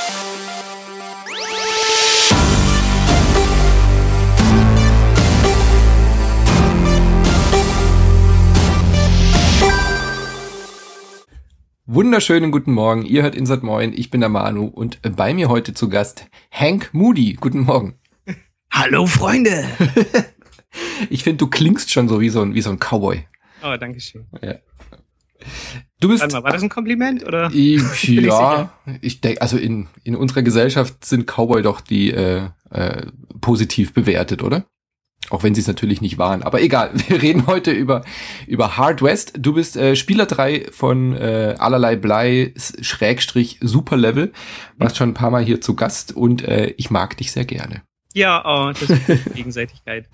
Wunderschönen guten Morgen, ihr hört Insert Moin, ich bin der Manu und bei mir heute zu Gast Hank Moody. Guten Morgen. Hallo Freunde! Ich finde, du klingst schon so wie so ein Cowboy. Oh, danke schön. Ja. Du bist. Warte mal, war das ein Kompliment oder? Ja, ich denke, also in unserer Gesellschaft sind Cowboy doch die positiv bewertet, oder? Auch wenn sie es natürlich nicht waren. Aber egal, wir reden heute über Hard West. Du bist Spieler 3 von Allerlei Blei / Superlevel. Warst schon ein paar Mal hier zu Gast und ich mag dich sehr gerne. Ja, oh, das ist Gegenseitigkeit.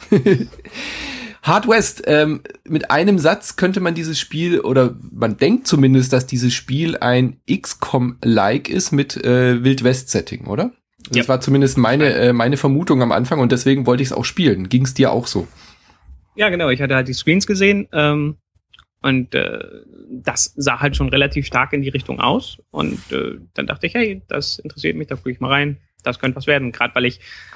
Hard West, mit einem Satz könnte man dieses Spiel, oder man denkt zumindest, dass dieses Spiel ein XCOM-like ist mit Wild-West-Setting, oder? Das war zumindest meine Vermutung am Anfang und deswegen wollte ich es auch spielen. Ging es dir auch so? Ja, genau. Ich hatte halt die Screens gesehen und das sah halt schon relativ stark in die Richtung aus. Und dann dachte ich, hey, das interessiert mich, da gucke ich mal rein. Das könnte was werden, gerade weil ich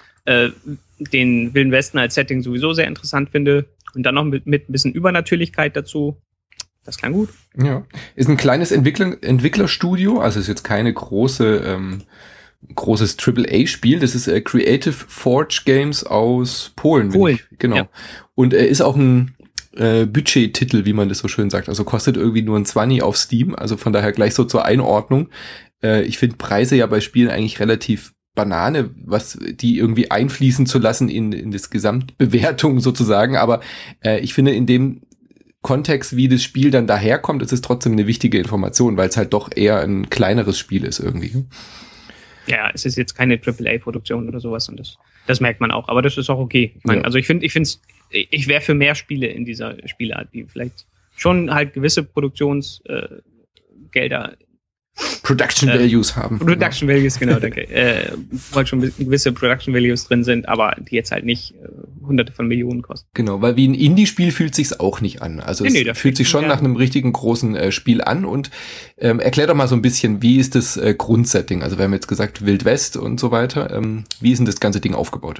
den Wilden Westen als Setting sowieso sehr interessant finde. Und dann noch mit ein bisschen Übernatürlichkeit dazu. Das klang gut. Ja, ist ein kleines Entwicklerstudio, also ist jetzt keine großes AAA-Spiel. Das ist Creative Forge Games aus Polen. Genau. Ja. Und ist auch ein Budget-Titel, wie man das so schön sagt. Also kostet irgendwie nur ein 20 auf Steam. Also von daher gleich so zur Einordnung. Ich finde Preise ja bei Spielen eigentlich relativ Banane, was die irgendwie einfließen zu lassen in das Gesamtbewertung sozusagen. Aber ich finde in dem Kontext, wie das Spiel dann daherkommt, ist es trotzdem eine wichtige Information, weil es halt doch eher ein kleineres Spiel ist irgendwie. Ja, es ist jetzt keine AAA-Produktion oder sowas und das merkt man auch, aber das ist auch okay. Ich meine, also ich wäre für mehr Spiele in dieser Spielart, die vielleicht schon halt gewisse Produktionsgelder Production Values haben. Production Values, genau, danke. Weil schon gewisse Production Values drin sind, aber die jetzt halt nicht Hunderte von Millionen kosten. Genau, weil wie ein Indie-Spiel fühlt sich's auch nicht an. Also es fühlt sich schon nach einem richtigen großen Spiel an und erklär doch mal so ein bisschen, wie ist das Grundsetting? Also wir haben jetzt gesagt Wild West und so weiter. Wie ist denn das ganze Ding aufgebaut?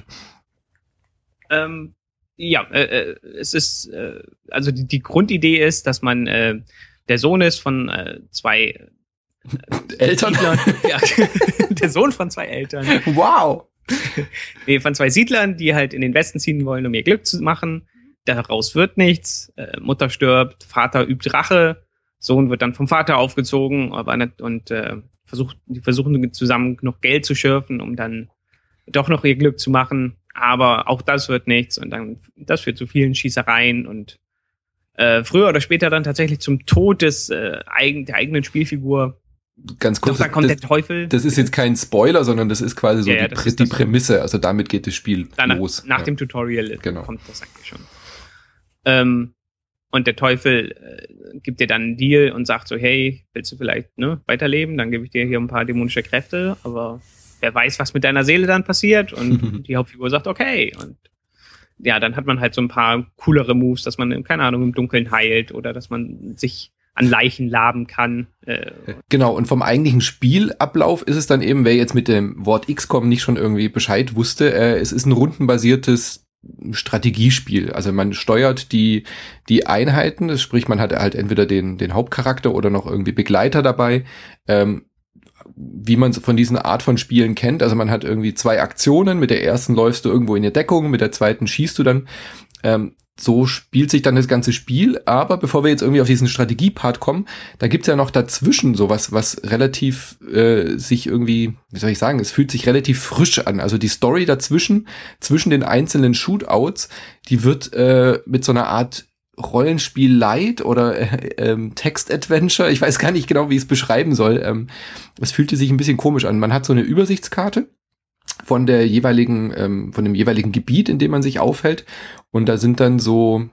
Es ist, also die Grundidee ist, dass man der Sohn ist von zwei Eltern? Ja, der Sohn von zwei Eltern. Wow! Nee, von zwei Siedlern, die halt in den Westen ziehen wollen, um ihr Glück zu machen. Daraus wird nichts. Mutter stirbt, Vater übt Rache, Sohn wird dann vom Vater aufgezogen und die versuchen zusammen genug Geld zu schürfen, um dann doch noch ihr Glück zu machen. Aber auch das wird nichts und dann das führt zu vielen Schießereien und früher oder später dann tatsächlich zum Tod der eigenen Spielfigur. Ganz kurz, doch, dann kommt der Teufel. Das ist jetzt kein Spoiler, sondern das ist quasi so die Prämisse. Also damit geht das Spiel los. Nach dem Tutorial kommt das eigentlich schon. Und der Teufel gibt dir dann einen Deal und sagt so, hey, willst du vielleicht weiterleben? Dann gebe ich dir hier ein paar dämonische Kräfte, aber wer weiß, was mit deiner Seele dann passiert? Und die Hauptfigur sagt, okay. Und ja, dann hat man halt so ein paar coolere Moves, dass man, keine Ahnung, im Dunkeln heilt oder dass man sich an Leichen laben kann. Genau, und vom eigentlichen Spielablauf ist es dann eben, wer jetzt mit dem Wort XCOM nicht schon irgendwie Bescheid wusste, es ist ein rundenbasiertes Strategiespiel. Also man steuert die Einheiten, das sprich, man hat halt entweder den Hauptcharakter oder noch irgendwie Begleiter dabei, wie man von diesen Art von Spielen kennt. Also man hat irgendwie 2 Aktionen, mit der ersten läufst du irgendwo in die Deckung, mit der zweiten schießt du dann. So spielt sich dann das ganze Spiel, aber bevor wir jetzt irgendwie auf diesen Strategiepart kommen, da gibt's ja noch dazwischen sowas, was relativ sich irgendwie, wie soll ich sagen, es fühlt sich relativ frisch an. Also die Story zwischen den einzelnen Shootouts, die wird mit so einer Art Rollenspiel Light oder Text-Adventure, ich weiß gar nicht genau, wie ich es beschreiben soll. Es fühlte sich ein bisschen komisch an. Man hat so eine Übersichtskarte von dem jeweiligen Gebiet, in dem man sich aufhält. Und da sind dann so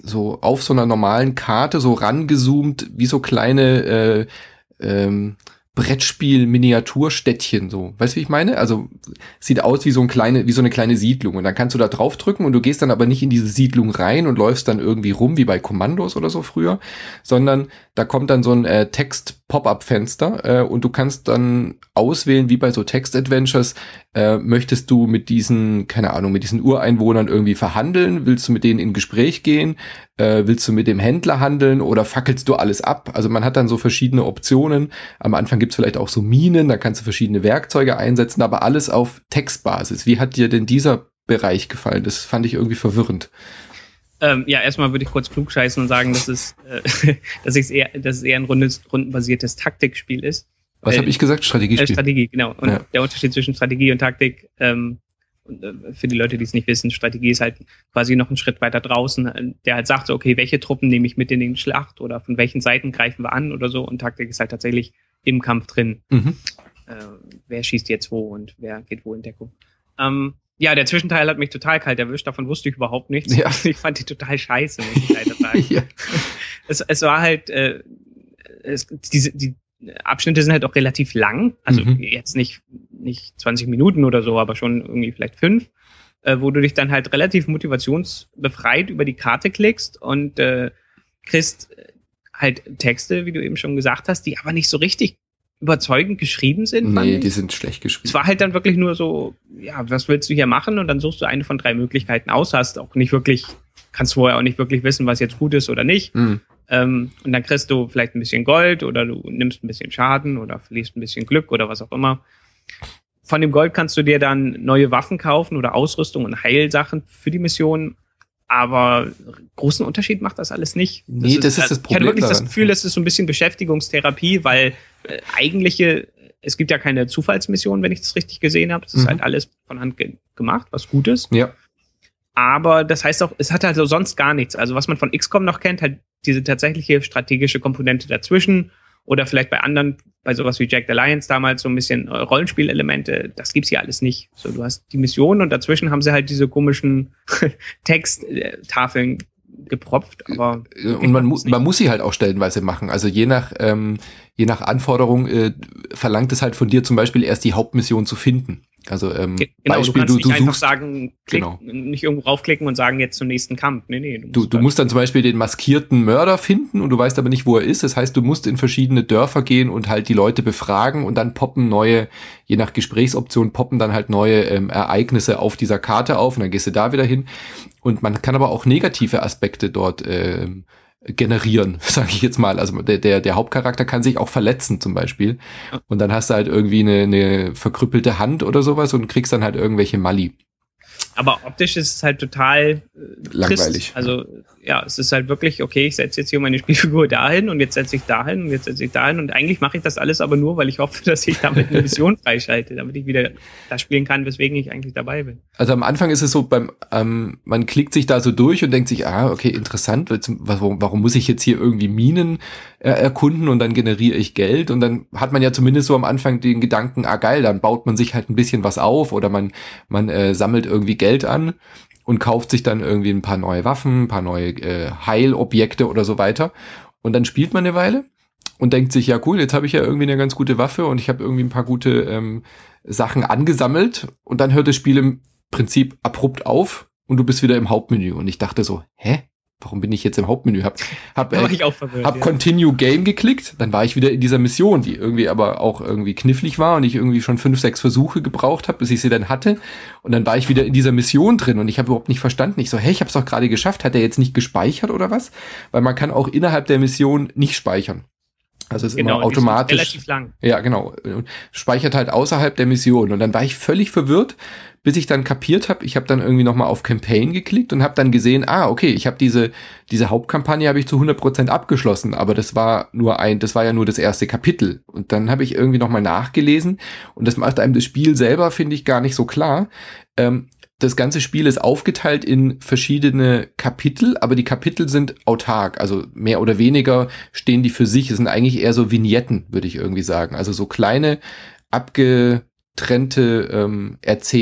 auf so einer normalen Karte so rangezoomt, wie so kleine Brettspiel-Miniaturstädtchen, so. Weißt du, wie ich meine? Also, sieht aus wie so eine kleine Siedlung. Und dann kannst du da draufdrücken und du gehst dann aber nicht in diese Siedlung rein und läufst dann irgendwie rum, wie bei Kommandos oder so früher, sondern da kommt dann so ein Text-Pop-Up-Fenster und du kannst dann auswählen, wie bei so Text-Adventures, möchtest du mit diesen, keine Ahnung, mit diesen Ureinwohnern irgendwie verhandeln? Willst du mit denen in Gespräch gehen? Willst du mit dem Händler handeln oder fackelst du alles ab? Also man hat dann so verschiedene Optionen. Am Anfang gibt's vielleicht auch so Minen, da kannst du verschiedene Werkzeuge einsetzen, aber alles auf Textbasis. Wie hat dir denn dieser Bereich gefallen? Das fand ich irgendwie verwirrend. Ja, erstmal würde ich kurz klugscheißen und sagen, dass es eher ein rundenbasiertes Taktikspiel ist. Was habe ich gesagt? Strategiespiel. Strategie, genau. Und der Unterschied zwischen Strategie und Taktik, für die Leute, die es nicht wissen, Strategie ist halt quasi noch einen Schritt weiter draußen, der halt sagt so, okay, welche Truppen nehme ich mit in den Schlacht oder von welchen Seiten greifen wir an oder so. Und Taktik ist halt tatsächlich im Kampf drin. Mhm. Wer schießt jetzt wo und wer geht wo in Deckung. Ja, der Zwischenteil hat mich total kalt erwischt, davon wusste ich überhaupt nichts. Ja. Ich fand die total scheiße, muss ich leider sagen. Ja. Es war halt, die Abschnitte sind halt auch relativ lang, also jetzt nicht 20 Minuten oder so, aber schon irgendwie vielleicht 5, wo du dich dann halt relativ motivationsbefreit über die Karte klickst und kriegst halt Texte, wie du eben schon gesagt hast, die aber nicht so richtig überzeugend geschrieben sind. Nee, die sind schlecht geschrieben. Es war halt dann wirklich nur so, ja, was willst du hier machen? Und dann suchst du eine von 3 Möglichkeiten aus, hast auch nicht wirklich, kannst vorher auch nicht wirklich wissen, was jetzt gut ist oder nicht. Mhm. Und dann kriegst du vielleicht ein bisschen Gold oder du nimmst ein bisschen Schaden oder verlierst ein bisschen Glück oder was auch immer. Von dem Gold kannst du dir dann neue Waffen kaufen oder Ausrüstung und Heilsachen für die Mission. Aber großen Unterschied macht das alles nicht. Nee, das ist das Problem. Ich hatte wirklich daran. Das Gefühl, das ist so ein bisschen Beschäftigungstherapie, weil es gibt ja keine Zufallsmission, wenn ich das richtig gesehen habe. Das ist halt alles von Hand gemacht, was gut ist. Ja. Aber das heißt auch, es hat halt so sonst gar nichts. Also was man von XCOM noch kennt, halt diese tatsächliche strategische Komponente dazwischen oder vielleicht bei anderen, bei sowas wie Jagged Alliance damals so ein bisschen Rollenspielelemente, das gibt's hier alles nicht. So, du hast die Mission und dazwischen haben sie halt diese komischen Texttafeln gepropft, aber und man muss sie halt auch stellenweise machen. Also je nach Anforderung verlangt es halt von dir zum Beispiel erst die Hauptmission zu finden. Also genau, Beispiel, du kannst nicht einfach suchst, sagen, nicht irgendwo raufklicken und sagen, jetzt zum nächsten Kampf. Nee, du musst dann zum Beispiel den maskierten Mörder finden und du weißt aber nicht, wo er ist. Das heißt, du musst in verschiedene Dörfer gehen und halt die Leute befragen und dann poppen neue, je nach Gesprächsoption, poppen dann halt neue Ereignisse auf dieser Karte auf und dann gehst du da wieder hin. Und man kann aber auch negative Aspekte dort generieren, sage ich jetzt mal. Also der Hauptcharakter kann sich auch verletzen zum Beispiel. Und dann hast du halt irgendwie eine verkrüppelte Hand oder sowas und kriegst dann halt irgendwelche Malli. Aber optisch ist es halt total langweilig. Trist. Also ja, es ist halt wirklich, okay, ich setze jetzt hier meine Spielfigur dahin und jetzt setze ich dahin und jetzt setze ich dahin und eigentlich mache ich das alles aber nur, weil ich hoffe, dass ich damit eine Mission freischalte, damit ich wieder das spielen kann, weswegen ich eigentlich dabei bin. Also am Anfang ist es so, man klickt sich da so durch und denkt sich, okay, interessant, warum muss ich jetzt hier irgendwie Minen erkunden und dann generiere ich Geld und dann hat man ja zumindest so am Anfang den Gedanken, geil, dann baut man sich halt ein bisschen was auf oder man sammelt irgendwie Geld an und kauft sich dann irgendwie ein paar neue Waffen, ein paar neue Heilobjekte oder so weiter. Und dann spielt man eine Weile und denkt sich, ja cool, jetzt habe ich ja irgendwie eine ganz gute Waffe und ich habe irgendwie ein paar gute Sachen angesammelt. Und dann hört das Spiel im Prinzip abrupt auf und du bist wieder im Hauptmenü. Und ich dachte so, warum bin ich jetzt im Hauptmenü? Hab Continue Game geklickt, dann war ich wieder in dieser Mission, die irgendwie aber auch irgendwie knifflig war und ich irgendwie schon 5, 6 Versuche gebraucht habe, bis ich sie dann hatte. Und dann war ich wieder in dieser Mission drin und ich habe überhaupt nicht verstanden. Ich so, ich habe es doch gerade geschafft. Hat er jetzt nicht gespeichert oder was? Weil man kann auch innerhalb der Mission nicht speichern. Also es ist immer automatisch. Relativ lang. Ja, genau. Speichert halt außerhalb der Mission. Und dann war ich völlig verwirrt, bis ich dann kapiert habe, ich habe dann irgendwie nochmal auf Campaign geklickt und habe dann gesehen, okay, ich habe diese Hauptkampagne habe ich zu 100% abgeschlossen, aber das war ja nur das erste Kapitel. Und dann habe ich irgendwie nochmal nachgelesen und das macht einem das Spiel selber, finde ich, gar nicht so klar. Das ganze Spiel ist aufgeteilt in verschiedene Kapitel, aber die Kapitel sind autark, also mehr oder weniger stehen die für sich. Es sind eigentlich eher so Vignetten, würde ich irgendwie sagen. Also so kleine, abgetrennte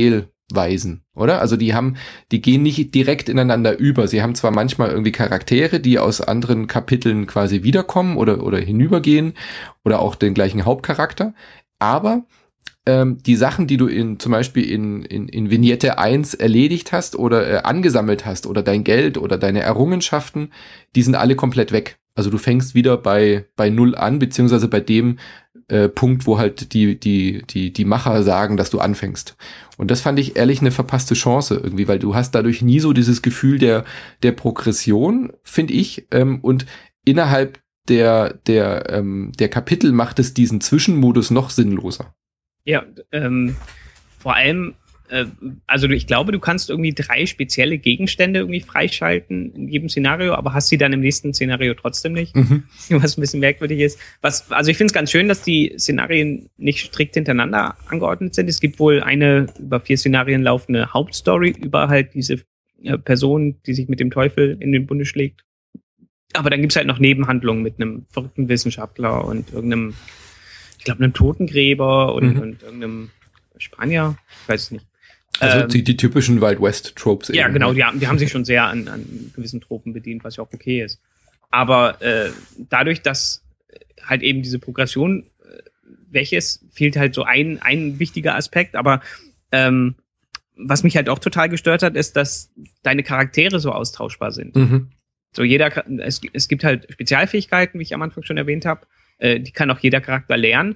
Weisen, oder? Also die gehen nicht direkt ineinander über. Sie haben zwar manchmal irgendwie Charaktere, die aus anderen Kapiteln quasi wiederkommen oder hinübergehen oder auch den gleichen Hauptcharakter, aber die Sachen, die du zum Beispiel in Vignette 1 erledigt hast oder angesammelt hast oder dein Geld oder deine Errungenschaften, die sind alle komplett weg. Also du fängst wieder bei Null an, beziehungsweise bei dem Punkt, wo halt die Macher sagen, dass du anfängst. Und das fand ich ehrlich eine verpasste Chance irgendwie, weil du hast dadurch nie so dieses Gefühl der Progression, finde ich, und innerhalb der Kapitel macht es diesen Zwischenmodus noch sinnloser. Ja, vor allem, also ich glaube, du kannst irgendwie 3 spezielle Gegenstände irgendwie freischalten in jedem Szenario, aber hast sie dann im nächsten Szenario trotzdem nicht, was ein bisschen merkwürdig ist. Also ich finde es ganz schön, dass die Szenarien nicht strikt hintereinander angeordnet sind. Es gibt wohl eine über 4 Szenarien laufende Hauptstory über halt diese Person, die sich mit dem Teufel in den Bunde schlägt. Aber dann gibt's halt noch Nebenhandlungen mit einem verrückten Wissenschaftler und irgendeinem, ich glaube, einem Totengräber und irgendeinem Spanier, ich weiß es nicht. Also die typischen Wild West Tropes. Ja, eben. Genau, die haben sich schon sehr an gewissen Tropen bedient, was ja auch okay ist. Aber dadurch, dass halt eben diese Progression weg ist, fehlt halt so ein wichtiger Aspekt. Aber was mich halt auch total gestört hat, ist, dass deine Charaktere so austauschbar sind. So es gibt halt Spezialfähigkeiten, wie ich am Anfang schon erwähnt habe. Die kann auch jeder Charakter lernen.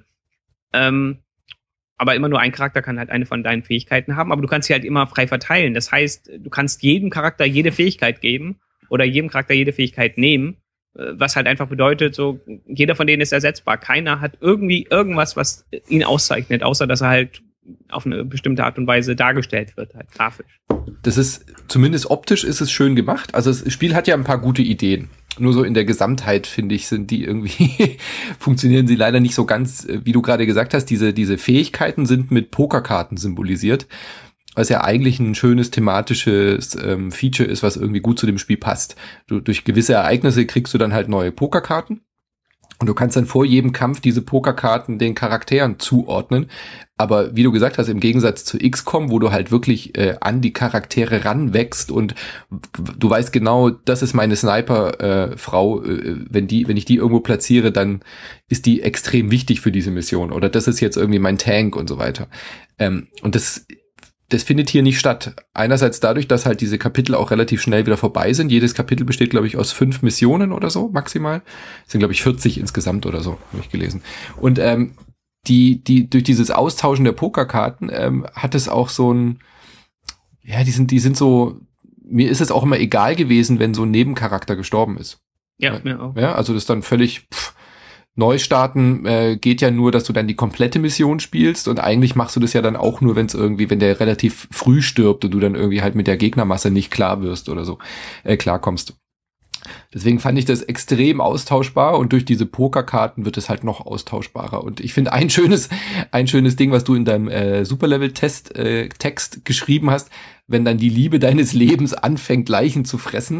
Aber immer nur ein Charakter kann halt eine von deinen Fähigkeiten haben. Aber du kannst sie halt immer frei verteilen. Das heißt, du kannst jedem Charakter jede Fähigkeit geben oder jedem Charakter jede Fähigkeit nehmen. Was halt einfach bedeutet, so jeder von denen ist ersetzbar. Keiner hat irgendwie irgendwas, was ihn auszeichnet, außer dass er halt auf eine bestimmte Art und Weise dargestellt wird, halt grafisch. Das ist, zumindest optisch ist es schön gemacht. Also das Spiel hat ja ein paar gute Ideen. Nur so in der Gesamtheit, finde ich, sind die irgendwie, funktionieren sie leider nicht so ganz, wie du gerade gesagt hast. Diese Fähigkeiten sind mit Pokerkarten symbolisiert, was ja eigentlich ein schönes thematisches Feature ist, was irgendwie gut zu dem Spiel passt. Durch gewisse Ereignisse kriegst du dann halt neue Pokerkarten. Und du kannst dann vor jedem Kampf diese Pokerkarten den Charakteren zuordnen. Aber wie du gesagt hast, im Gegensatz zu XCOM, wo du halt wirklich an die Charaktere ranwächst und du weißt genau, das ist meine Sniper-Frau, wenn ich die irgendwo platziere, dann ist die extrem wichtig für diese Mission. Oder das ist jetzt irgendwie mein Tank und so weiter. Und das findet hier nicht statt. Einerseits dadurch, dass halt diese Kapitel auch relativ schnell wieder vorbei sind. Jedes Kapitel besteht, glaube ich, aus 5 Missionen oder so, maximal. Es sind, glaube ich, 40 insgesamt oder so, habe ich gelesen. Und die durch dieses Austauschen der Pokerkarten hat es auch so ein, ja, die sind so, mir ist es auch immer egal gewesen, wenn so ein Nebencharakter gestorben ist. Ja, mir auch. Ja, also das ist dann völlig Neustarten geht ja nur, dass du dann die komplette Mission spielst und eigentlich machst du das ja dann auch nur, wenn der relativ früh stirbt und du dann irgendwie halt mit der Gegnermasse nicht klar wirst oder so, klarkommst. Deswegen fand ich das extrem austauschbar und durch diese Pokerkarten wird es halt noch austauschbarer. Und ich finde ein schönes Ding, was du in deinem Superlevel-Text geschrieben hast, wenn dann die Liebe deines Lebens anfängt, Leichen zu fressen,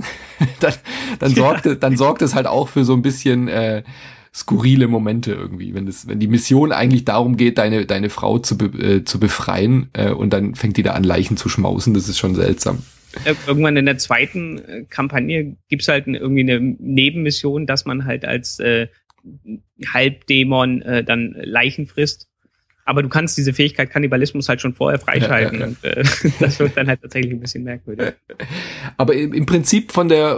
dann sorgt es halt auch für so ein bisschen skurrile Momente irgendwie, wenn die Mission eigentlich darum geht, deine Frau zu befreien und dann fängt die da an, Leichen zu schmausen, das ist schon seltsam. Irgendwann in der zweiten Kampagne gibt's halt irgendwie eine Nebenmission, dass man halt als Halbdämon dann Leichen frisst. Aber du kannst diese Fähigkeit Kannibalismus halt schon vorher freischalten. Ja. Und das wird dann halt tatsächlich ein bisschen merkwürdig. Aber im Prinzip von der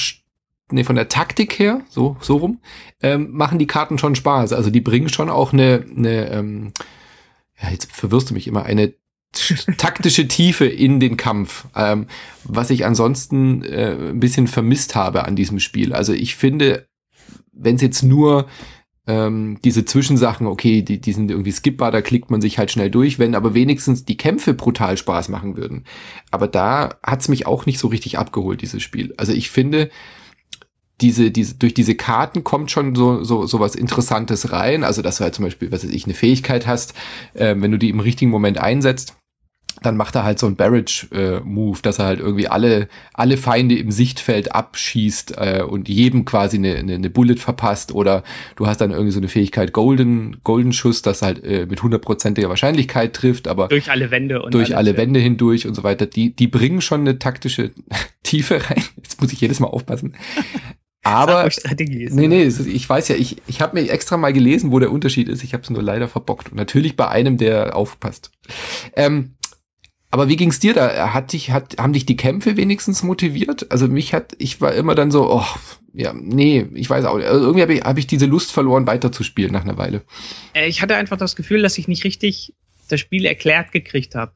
Taktik her, so rum, machen die Karten schon Spaß. Also die bringen schon auch eine jetzt verwirrst du mich immer, eine taktische Tiefe in den Kampf, was ich ansonsten ein bisschen vermisst habe an diesem Spiel. Also ich finde, wenn es jetzt nur diese Zwischensachen, okay, die sind irgendwie skippbar, da klickt man sich halt schnell durch, wenn aber wenigstens die Kämpfe brutal Spaß machen würden. Aber da hat's mich auch nicht so richtig abgeholt, dieses Spiel. Also ich finde, durch diese Karten kommt schon so was Interessantes rein. Also, dass du halt zum Beispiel, was weiß ich, eine Fähigkeit hast, wenn du die im richtigen Moment einsetzt, dann macht er halt so einen Barrage-Move, dass er halt irgendwie alle Feinde im Sichtfeld abschießt und jedem quasi eine Bullet verpasst, oder du hast dann irgendwie so eine Fähigkeit Golden Schuss, das halt mit 100%iger Wahrscheinlichkeit trifft, aber durch alle Wände und durch alle Wände hindurch und so weiter. Die bringen schon eine taktische Tiefe rein. Jetzt muss ich jedes Mal aufpassen. Aber nee, ich weiß ja, ich habe mir extra mal gelesen, wo der Unterschied ist. Ich habe es nur leider verbockt. Und natürlich bei einem, der aufpasst. Aber wie ging's dir da? Haben dich die Kämpfe wenigstens motiviert? Also ich war immer dann so, ich weiß auch, also irgendwie hab ich diese Lust verloren, weiterzuspielen nach einer Weile. Ich hatte einfach das Gefühl, dass ich nicht richtig das Spiel erklärt gekriegt habe.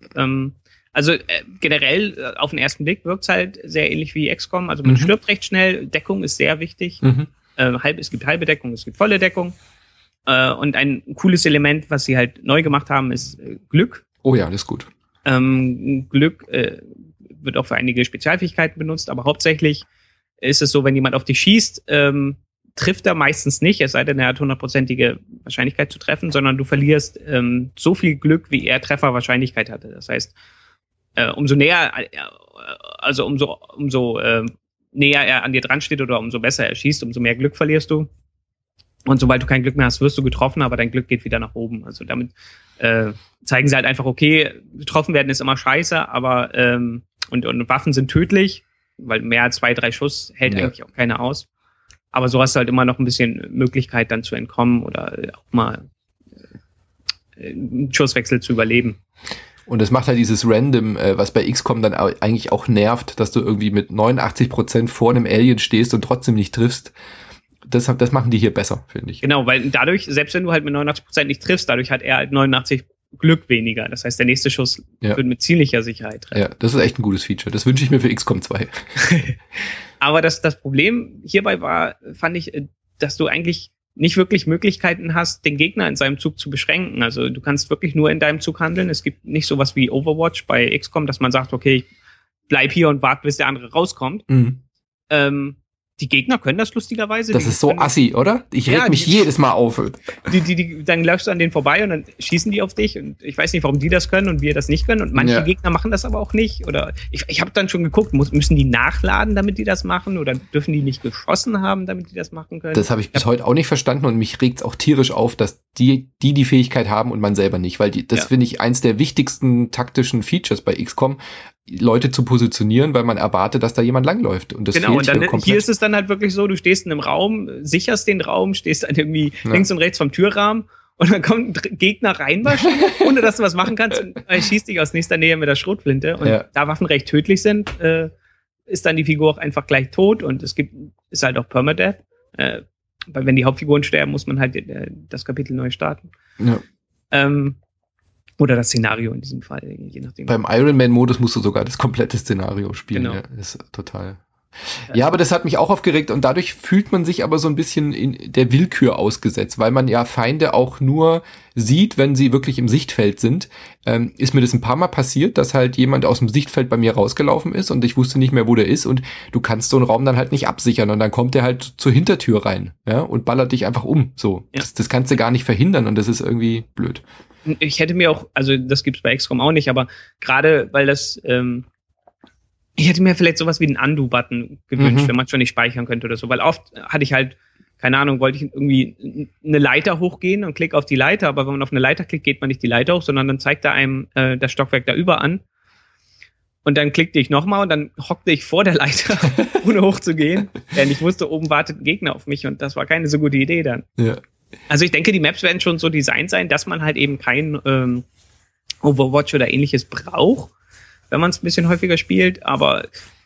Generell auf den ersten Blick wirkt's halt sehr ähnlich wie XCOM. Also man stirbt recht schnell, Deckung ist sehr wichtig. Es gibt halbe Deckung, es gibt volle Deckung. Und ein cooles Element, was sie halt neu gemacht haben, ist Glück. Oh ja, das ist gut. Glück wird auch für einige Spezialfähigkeiten benutzt, aber hauptsächlich ist es so, wenn jemand auf dich schießt, trifft er meistens nicht, es sei denn, er hat 100%ige Wahrscheinlichkeit zu treffen, sondern du verlierst so viel Glück, wie er Trefferwahrscheinlichkeit hatte. Das heißt, umso näher, also umso näher er an dir dran steht oder umso besser er schießt, umso mehr Glück verlierst du. Und sobald du kein Glück mehr hast, wirst du getroffen, aber dein Glück geht wieder nach oben. Also damit zeigen sie halt einfach, okay, getroffen werden ist immer scheiße, aber und Waffen sind tödlich, weil mehr als 2-3 Schuss hält eigentlich auch keiner aus. Aber so hast du halt immer noch ein bisschen Möglichkeit, dann zu entkommen oder auch mal einen Schusswechsel zu überleben. Und das macht halt dieses Random, was bei XCOM dann eigentlich auch nervt, dass du irgendwie mit 89% vor einem Alien stehst und trotzdem nicht triffst. Das machen die hier besser, finde ich. Genau, weil dadurch, selbst wenn du halt mit 89% nicht triffst, dadurch hat er halt 89 Glück weniger. Das heißt, der nächste Schuss wird mit ziemlicher Sicherheit treffen. Ja, das ist echt ein gutes Feature. Das wünsche ich mir für XCOM 2. Aber das Problem hierbei fand ich, dass du eigentlich nicht wirklich Möglichkeiten hast, den Gegner in seinem Zug zu beschränken. Also du kannst wirklich nur in deinem Zug handeln. Es gibt nicht sowas wie Overwatch bei XCOM, dass man sagt, okay, bleib hier und warte, bis der andere rauskommt. Die Gegner können das lustigerweise. Das ist so assi, oder? Ich reg mich jedes Mal auf. Dann läufst du an denen vorbei und dann schießen die auf dich. Und ich weiß nicht, warum die das können und wir das nicht können. Und manche Gegner machen das aber auch nicht. Oder ich habe dann schon geguckt, müssen die nachladen, damit die das machen? Oder dürfen die nicht geschossen haben, damit die das machen können? Das habe ich bis heute auch nicht verstanden. Und mich regt's auch tierisch auf, dass die Fähigkeit haben und man selber nicht. Weil das finde ich eins der wichtigsten taktischen Features bei XCOM, Leute zu positionieren, weil man erwartet, dass da jemand langläuft. Und das genau, und dann hier ist es dann halt wirklich so, du stehst in einem Raum, sicherst den Raum, stehst dann irgendwie links und rechts vom Türrahmen und dann kommt ein Gegner reinwaschen, ohne dass du was machen kannst und schießt dich aus nächster Nähe mit der Schrotflinte. Und da Waffen recht tödlich sind, ist dann die Figur auch einfach gleich tot und ist halt auch Permadeath. Weil wenn die Hauptfiguren sterben, muss man halt das Kapitel neu starten. Ja. Oder das Szenario in diesem Fall, je nachdem. Beim Iron-Man-Modus musst du sogar das komplette Szenario spielen. Genau. Ja, das ist total. Ja, aber das hat mich auch aufgeregt und dadurch fühlt man sich aber so ein bisschen in der Willkür ausgesetzt, weil man ja Feinde auch nur sieht, wenn sie wirklich im Sichtfeld sind. Ist mir das ein paar Mal passiert, dass halt jemand aus dem Sichtfeld bei mir rausgelaufen ist und ich wusste nicht mehr, wo der ist und du kannst so einen Raum dann halt nicht absichern und dann kommt der halt zur Hintertür rein, ja, und ballert dich einfach um, so. Ja. Das kannst du gar nicht verhindern und das ist irgendwie blöd. Ich hätte mir auch, also das gibt's bei XCOM auch nicht, aber gerade weil das, ich hätte mir vielleicht sowas wie einen Undo-Button gewünscht, wenn man schon nicht speichern könnte oder so, weil oft hatte ich halt, keine Ahnung, wollte ich irgendwie eine Leiter hochgehen und klicke auf die Leiter, aber wenn man auf eine Leiter klickt, geht man nicht die Leiter hoch, sondern dann zeigt er einem das Stockwerk da über an und dann klickte ich nochmal und dann hockte ich vor der Leiter, ohne hochzugehen, denn ich wusste, oben wartet ein Gegner auf mich und das war keine so gute Idee dann. Ja. Also ich denke, die Maps werden schon so designt sein, dass man halt eben kein Overwatch oder ähnliches braucht, wenn man es ein bisschen häufiger spielt, aber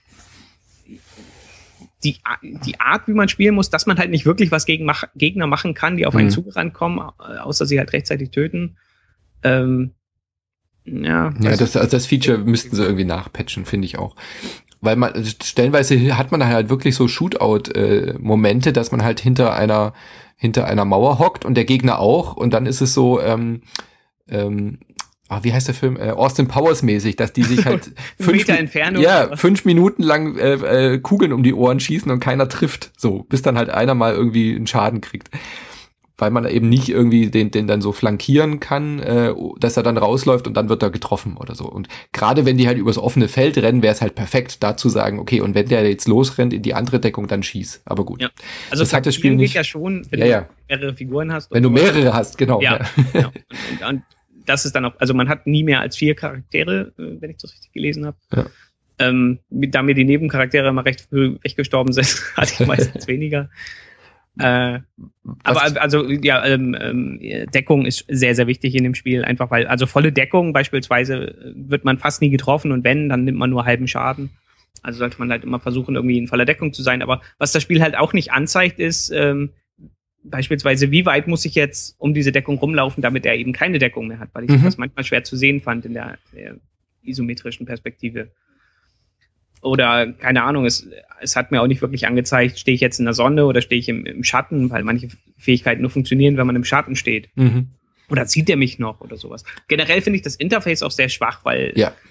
die Art, wie man spielen muss, dass man halt nicht wirklich was gegen Gegner machen kann, die auf einen Zug rankommen, außer sie halt rechtzeitig töten. Das Feature müssten sie irgendwie nachpatchen, finde ich auch. Weil man stellenweise hat man halt wirklich so Shootout-Momente, dass man halt hinter einer Mauer hockt und der Gegner auch und dann ist es so, wie heißt der Film? Austin Powers mäßig, dass die sich halt 5 Minuten lang Kugeln um die Ohren schießen und keiner trifft, so, bis dann halt einer mal irgendwie einen Schaden kriegt. weil man eben nicht irgendwie den dann so flankieren kann, dass er dann rausläuft und dann wird er getroffen oder so. Und gerade wenn die halt übers offene Feld rennen, wäre es halt perfekt, da zu sagen, okay, und wenn der jetzt losrennt in die andere Deckung, dann schieß. Aber gut. Ja. Also das hat das Spiel nicht. Ja schon, wenn du mehrere Figuren hast. Wenn du mehrere hast, genau. Ja. Genau. Und das ist dann auch, also man hat nie mehr als 4 Charaktere, wenn ich das richtig gelesen habe. Ja. Da mir die Nebencharaktere immer recht früh weggestorben sind, hatte ich meistens weniger. Aber also Deckung ist sehr, sehr wichtig in dem Spiel, einfach weil, also volle Deckung beispielsweise wird man fast nie getroffen und wenn, dann nimmt man nur halben Schaden. Also sollte man halt immer versuchen, irgendwie in voller Deckung zu sein. Aber was das Spiel halt auch nicht anzeigt, ist beispielsweise, wie weit muss ich jetzt um diese Deckung rumlaufen, damit er eben keine Deckung mehr hat, weil ich das manchmal schwer zu sehen fand in der isometrischen Perspektive. Oder, keine Ahnung, es hat mir auch nicht wirklich angezeigt, stehe ich jetzt in der Sonne oder stehe ich im Schatten, weil manche Fähigkeiten nur funktionieren, wenn man im Schatten steht. Mhm. Oder sieht er mich noch oder sowas. Generell finde ich das Interface auch sehr schwach, weil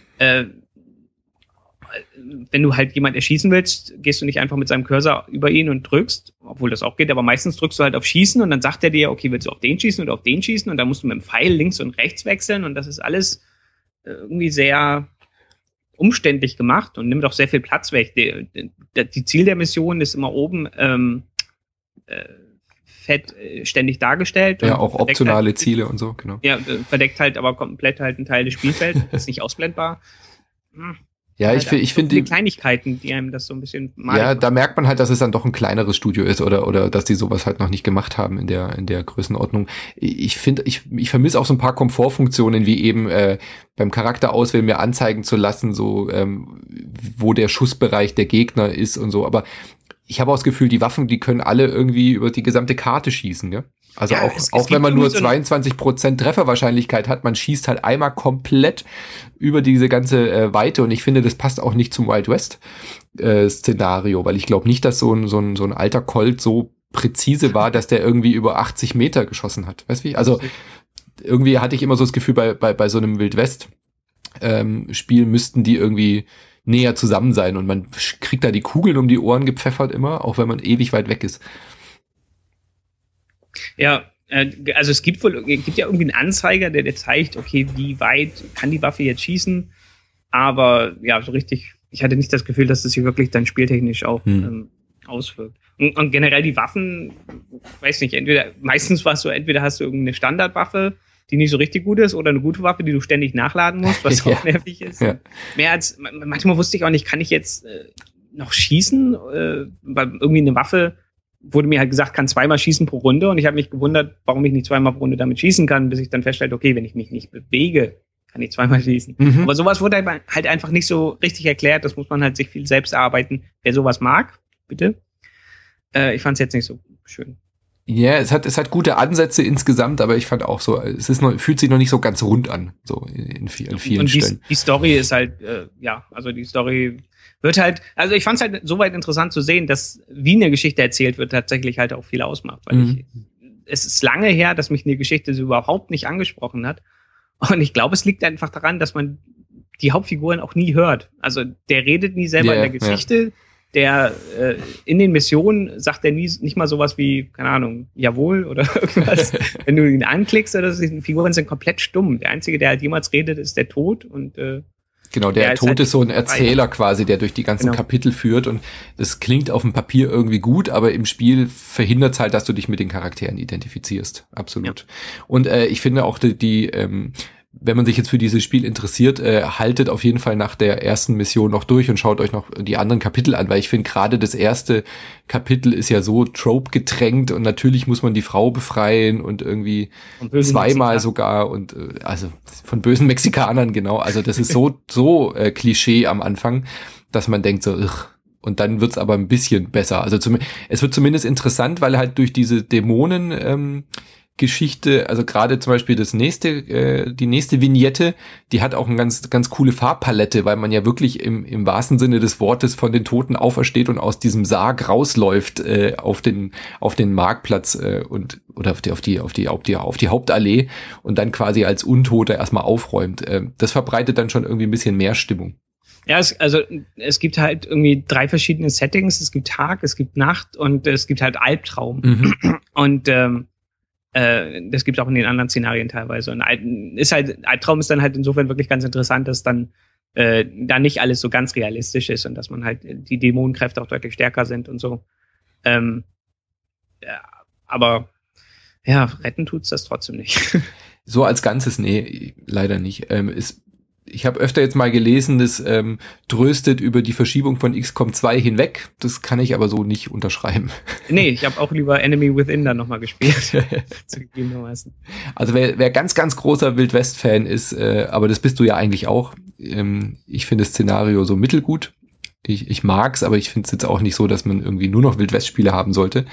wenn du halt jemand erschießen willst, gehst du nicht einfach mit seinem Cursor über ihn und drückst, obwohl das auch geht, aber meistens drückst du halt auf Schießen und dann sagt er dir, okay, willst du auf den schießen oder auf den schießen und dann musst du mit dem Pfeil links und rechts wechseln und das ist alles irgendwie sehr umständlich gemacht und nimmt auch sehr viel Platz weg. Die Ziel der Mission ist immer oben fett ständig dargestellt. Ja, auch optionale halt Ziele und so, genau. Ja, verdeckt halt aber komplett halt einen Teil des Spielfelds, ist nicht ausblendbar. Ja, ich finde die Kleinigkeiten, die einem das so ein bisschen da merkt man halt, dass es dann doch ein kleineres Studio ist oder dass die sowas halt noch nicht gemacht haben in der Größenordnung. Ich vermisse auch so ein paar Komfortfunktionen, wie eben beim Charakter auswählen, mir anzeigen zu lassen, so wo der Schussbereich der Gegner ist und so. Aber ich habe auch das Gefühl, die Waffen, die können alle irgendwie über die gesamte Karte schießen, ja? Also auch wenn man nur 22% Trefferwahrscheinlichkeit hat, man schießt halt einmal komplett über diese ganze Weite und ich finde, das passt auch nicht zum Wild West Szenario, weil ich glaube nicht, dass so ein alter Colt so präzise war, dass der irgendwie über 80 Meter geschossen hat. Weißt du? Also irgendwie hatte ich immer so das Gefühl, bei so einem Wild West Spiel müssten die irgendwie näher zusammen sein und man kriegt da die Kugeln um die Ohren gepfeffert immer, auch wenn man ewig weit weg ist. Ja, also es gibt ja irgendwie einen Anzeiger, der zeigt, okay, wie weit kann die Waffe jetzt schießen, aber ja, so richtig, ich hatte nicht das Gefühl, dass das sich wirklich dann spieltechnisch auch auswirkt. Und generell die Waffen, weiß nicht, meistens hast du irgendeine Standardwaffe, die nicht so richtig gut ist, oder eine gute Waffe, die du ständig nachladen musst, was auch nervig ist. Ja. Manchmal wusste ich auch nicht, kann ich jetzt noch schießen, weil irgendwie eine Waffe wurde mir halt gesagt, kann 2-mal schießen pro Runde und ich habe mich gewundert, warum ich nicht 2-mal pro Runde damit schießen kann, bis ich dann feststellte, okay, wenn ich mich nicht bewege, kann ich 2-mal schießen. Aber sowas wurde halt einfach nicht so richtig erklärt, das muss man halt sich viel selbst erarbeiten. Wer sowas mag, bitte. Ich fand es jetzt nicht so schön. Ja, es hat gute Ansätze insgesamt, aber ich fand auch so, fühlt sich noch nicht so ganz rund an, so in vielen Stellen. Die Story ist halt, also die Story wird halt, also ich fand es halt soweit interessant zu sehen, dass wie eine Geschichte erzählt wird, tatsächlich halt auch viel ausmacht, weil es ist lange her, dass mich eine Geschichte so überhaupt nicht angesprochen hat und ich glaube, es liegt einfach daran, dass man die Hauptfiguren auch nie hört. Also der redet nie selber in der Geschichte, der in den Missionen sagt er nicht mal sowas wie, keine Ahnung, jawohl oder irgendwas. Wenn du ihn anklickst, oder die Figuren sind komplett stumm. Der Einzige, der halt jemals redet, ist der Tod und genau, der Tod ist so ein Erzähler quasi, der durch die ganzen Kapitel führt und das klingt auf dem Papier irgendwie gut, aber im Spiel verhindert es halt, dass du dich mit den Charakteren identifizierst. Absolut. Ja. Und ich finde auch wenn man sich jetzt für dieses Spiel interessiert, haltet auf jeden Fall nach der ersten Mission noch durch und schaut euch noch die anderen Kapitel an, weil ich finde gerade das erste Kapitel ist ja so Trope getränkt und natürlich muss man die Frau befreien und irgendwie 2-mal sogar und also von bösen Mexikanern, genau. Also das ist so Klischee am Anfang, dass man denkt so, und dann wird's aber ein bisschen besser. Also es wird zumindest interessant, weil halt durch diese Dämonen Geschichte, also gerade zum Beispiel die nächste Vignette, die hat auch eine ganz, ganz coole Farbpalette, weil man ja wirklich im wahrsten Sinne des Wortes von den Toten aufersteht und aus diesem Sarg rausläuft auf den Marktplatz oder auf die Hauptallee und dann quasi als Untoter erstmal aufräumt. Das verbreitet dann schon irgendwie ein bisschen mehr Stimmung. Ja, es gibt halt irgendwie 3 verschiedene Settings. Es gibt Tag, es gibt Nacht und es gibt halt Albtraum. Und Das gibt's auch in den anderen Szenarien teilweise. Und Albtraum ist dann halt insofern wirklich ganz interessant, dass dann da nicht alles so ganz realistisch ist und dass man halt die Dämonenkräfte auch deutlich stärker sind und so. Ja, aber ja, retten tut's das trotzdem nicht. So als Ganzes, nee, leider nicht. Ich habe öfter jetzt mal gelesen, das tröstet über die Verschiebung von XCOM 2 hinweg. Das kann ich aber so nicht unterschreiben. Nee, ich habe auch lieber Enemy Within dann nochmal gespielt. Zugegebenermaßen. Also wer ganz, ganz großer Wild-West-Fan ist, aber das bist du ja eigentlich auch, ich finde das Szenario so mittelgut. Ich mag's, aber ich finde es jetzt auch nicht so, dass man irgendwie nur noch Wild-West-Spiele haben sollte.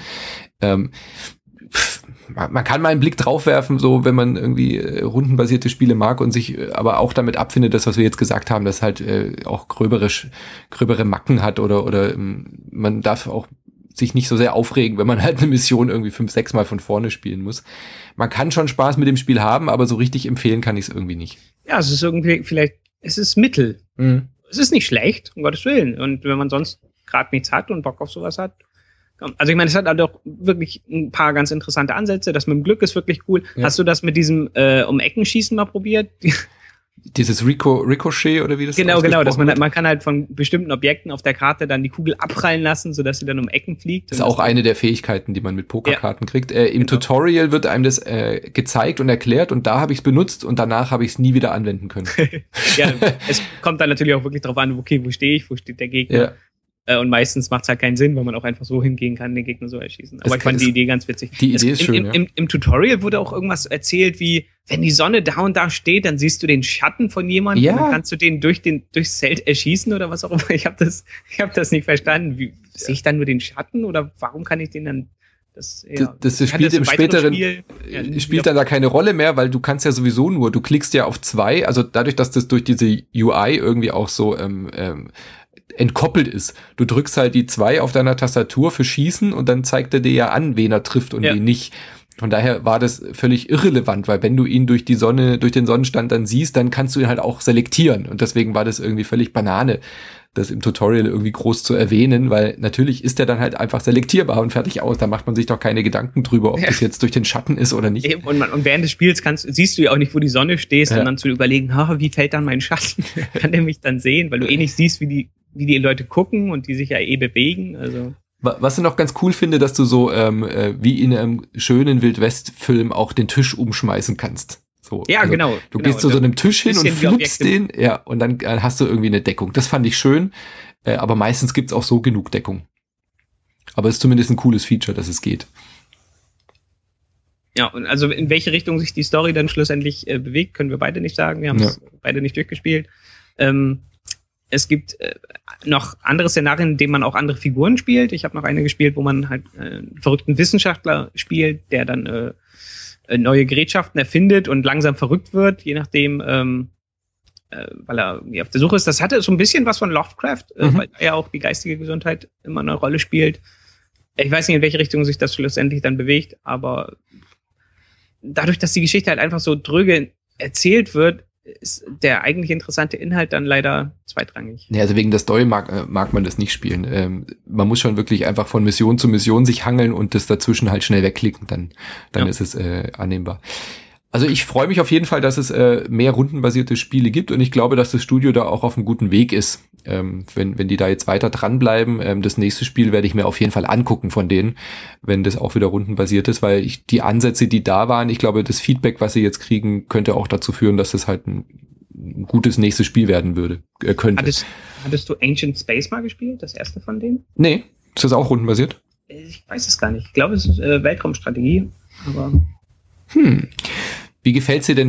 Man kann mal einen Blick drauf werfen, so wenn man irgendwie rundenbasierte Spiele mag und sich aber auch damit abfindet, das, was wir jetzt gesagt haben, dass halt auch gröbere Macken hat oder man darf auch sich nicht so sehr aufregen, wenn man halt eine Mission irgendwie 5-6 Mal von vorne spielen muss. Man kann schon Spaß mit dem Spiel haben, aber so richtig empfehlen kann ich es irgendwie nicht. Ja, es ist irgendwie es ist Mittel. Mhm. Es ist nicht schlecht, um Gottes Willen. Und wenn man sonst gerade nichts hat und Bock auf sowas hat, also ich meine, es hat halt auch wirklich ein paar ganz interessante Ansätze. Das mit dem Glück ist wirklich cool. Ja. Hast du das mit diesem Um-Ecken-Schießen mal probiert? Dieses Ricochet oder wie das Genau, dass man kann halt von bestimmten Objekten auf der Karte dann die Kugel abprallen lassen, sodass sie dann um Ecken fliegt. Das ist auch eine der Fähigkeiten, die man mit Pokerkarten kriegt. Im Tutorial wird einem das gezeigt und erklärt und da habe ich es benutzt und danach habe ich es nie wieder anwenden können. Ja, es kommt dann natürlich auch wirklich drauf an, okay, wo stehe ich, wo steht der Gegner? Ja. Und meistens macht es halt keinen Sinn, weil man auch einfach so hingehen kann, den Gegner so erschießen. Aber ich fand die Idee ganz witzig. Die Idee ist schön, Im Tutorial wurde auch irgendwas erzählt wie, wenn die Sonne da und da steht, dann siehst du den Schatten von jemandem und dann kannst du den durchs Zelt erschießen oder was auch immer. Ich hab das nicht verstanden. Sehe ich dann nur den Schatten oder warum kann ich den dann... Das spielt im späteren spielt dann da keine Rolle mehr, weil du kannst ja sowieso nur, du klickst ja auf 2, also dadurch, dass das durch diese UI irgendwie auch so entkoppelt ist. Du drückst halt die 2 auf deiner Tastatur für Schießen und dann zeigt er dir ja an, wen er trifft und wen nicht. Von daher war das völlig irrelevant, weil wenn du ihn durch den Sonnenstand dann siehst, dann kannst du ihn halt auch selektieren. Und deswegen war das irgendwie völlig Banane, das im Tutorial irgendwie groß zu erwähnen, weil natürlich ist der dann halt einfach selektierbar und fertig aus. Da macht man sich doch keine Gedanken drüber, ob das jetzt durch den Schatten ist oder nicht. Und während des Spiels siehst du ja auch nicht, wo die Sonne stehst und dann zu überlegen, wie fällt dann mein Schatten? Kann der mich dann sehen? Weil du nicht siehst, wie die Leute gucken und die sich ja bewegen. Also was ich noch ganz cool finde, dass du so wie in einem schönen Wildwest-Film auch den Tisch umschmeißen kannst. So, ja, also, genau. Du gehst zu so einem Tisch hin und flippst den, und dann hast du irgendwie eine Deckung. Das fand ich schön, aber meistens gibt's auch so genug Deckung. Aber es ist zumindest ein cooles Feature, dass es geht. Ja, und also in welche Richtung sich die Story dann schlussendlich bewegt, können wir beide nicht sagen. Wir haben es beide nicht durchgespielt. Es gibt noch andere Szenarien, in denen man auch andere Figuren spielt. Ich habe noch eine gespielt, wo man halt einen verrückten Wissenschaftler spielt, der dann neue Gerätschaften erfindet und langsam verrückt wird, je nachdem, weil er auf der Suche ist. Das hatte so ein bisschen was von Lovecraft, weil er auch die geistige Gesundheit immer eine Rolle spielt. Ich weiß nicht, in welche Richtung sich das schlussendlich dann bewegt, aber dadurch, dass die Geschichte halt einfach so dröge erzählt wird, ist der eigentlich interessante Inhalt dann leider zweitrangig. Ja, also wegen der Story mag man das nicht spielen. Man muss schon wirklich einfach von Mission zu Mission sich hangeln und das dazwischen halt schnell wegklicken, dann ist es annehmbar. Also ich freue mich auf jeden Fall, dass es mehr rundenbasierte Spiele gibt und ich glaube, dass das Studio da auch auf einem guten Weg ist. Wenn die da jetzt weiter dranbleiben, das nächste Spiel werde ich mir auf jeden Fall angucken von denen, wenn das auch wieder rundenbasiert ist, weil die Ansätze, die da waren, ich glaube, das Feedback, was sie jetzt kriegen, könnte auch dazu führen, dass das halt ein gutes nächstes Spiel werden könnte. Hattest du Ancient Space mal gespielt, das erste von denen? Nee, ist das auch rundenbasiert? Ich weiß es gar nicht. Ich glaube, es ist Weltraumstrategie, aber... Wie gefällt's dir denn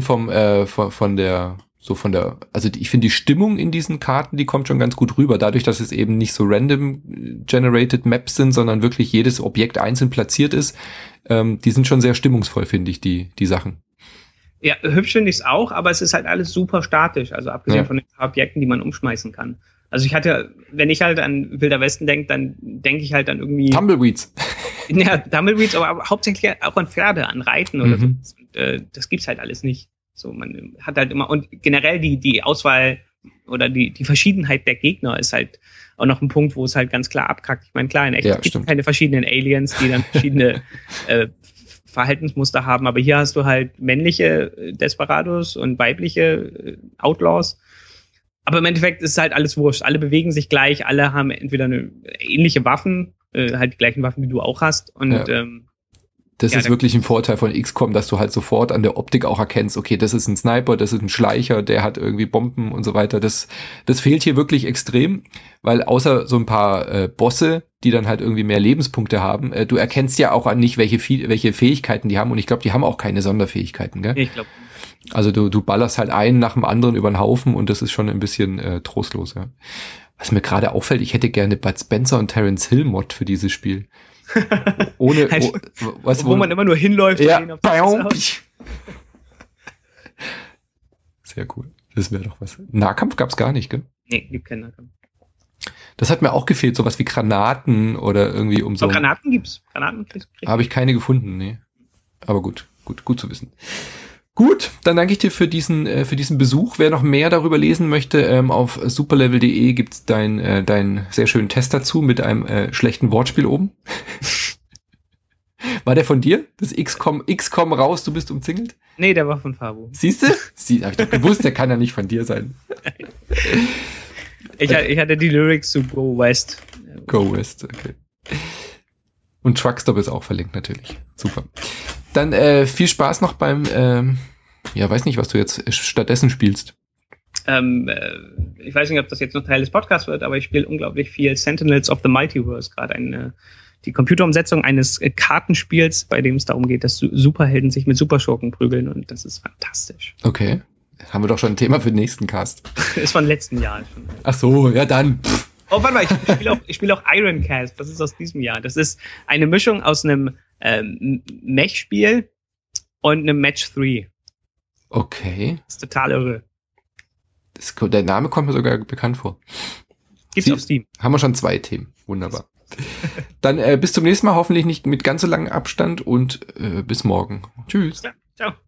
also ich finde die Stimmung in diesen Karten, die kommt schon ganz gut rüber, dadurch, dass es eben nicht so random generated Maps sind, sondern wirklich jedes Objekt einzeln platziert ist, die sind schon sehr stimmungsvoll, finde ich, die Sachen. Ja, hübsch finde ich es auch, aber es ist halt alles super statisch, also abgesehen von den Objekten, die man umschmeißen kann. Also wenn ich halt an Wilder Westen denke, dann denke ich halt an irgendwie... Tumbleweeds. Ja, Tumbleweeds, aber hauptsächlich auch an Pferde, an Reiten oder so. Das gibt's halt alles nicht. So, man hat halt immer, und generell die Auswahl oder die Verschiedenheit der Gegner ist halt auch noch ein Punkt, wo es halt ganz klar abkackt. Ich meine, klar, in echt gibt es keine verschiedenen Aliens, die dann verschiedene Verhaltensmuster haben. Aber hier hast du halt männliche Desperados und weibliche Outlaws. Aber im Endeffekt ist es halt alles wurscht. Alle bewegen sich gleich, alle haben entweder eine ähnliche Waffen, halt die gleichen Waffen, die du auch hast. Und das ist wirklich ein Vorteil von XCOM, dass du halt sofort an der Optik auch erkennst, okay, das ist ein Sniper, das ist ein Schleicher, der hat irgendwie Bomben und so weiter. Das fehlt hier wirklich extrem, weil außer so ein paar Bosse, die dann halt irgendwie mehr Lebenspunkte haben, du erkennst ja auch an nicht, welche Fähigkeiten die haben. Und ich glaube, die haben auch keine Sonderfähigkeiten, gell? Ich glaube. Also du ballerst halt einen nach dem anderen über den Haufen und das ist schon ein bisschen trostlos, ja. Was mir gerade auffällt, ich hätte gerne Bud Spencer und Terence Hill Mod für dieses Spiel. Ohne, wo man immer nur hinläuft. Ja. Sehr cool. Das wäre doch was. Nahkampf gab's gar nicht, gell? Nee, gibt keinen Nahkampf. Das hat mir auch gefehlt, sowas wie Granaten oder irgendwie um so. Aber Granaten gibt's. Habe ich keine gefunden, nee. Aber gut zu wissen. Gut, dann danke ich dir für diesen Besuch. Wer noch mehr darüber lesen möchte, auf superlevel.de gibt's deinen sehr schönen Test dazu mit einem schlechten Wortspiel oben. War der von dir? Das XCOM raus, du bist umzingelt? Nee, der war von Fabo. Siehst du? Hab ich doch gewusst, der kann ja nicht von dir sein. Ich hatte die Lyrics zu Go West. Go West, okay. Und Truckstop ist auch verlinkt natürlich. Super. Dann viel Spaß noch beim, weiß nicht, was du jetzt stattdessen spielst. Ich weiß nicht, ob das jetzt noch Teil des Podcasts wird, aber ich spiele unglaublich viel Sentinels of the Multiverse, gerade die Computerumsetzung eines Kartenspiels, bei dem es darum geht, dass Superhelden sich mit Superschurken prügeln und das ist fantastisch. Okay. Haben wir doch schon ein Thema für den nächsten Cast. Ist von letzten Jahr schon. Ach so, ja dann. Oh, warte mal, ich spiele auch Ironcast. Das ist aus diesem Jahr. Das ist eine Mischung aus einem Mech-Spiel und einem Match 3. Okay. Das ist total irre. Der Name kommt mir sogar bekannt vor. Gibt's auf Steam. Haben wir schon 2 Themen. Wunderbar. Dann bis zum nächsten Mal, hoffentlich nicht mit ganz so langem Abstand und bis morgen. Tschüss. Ja, ciao.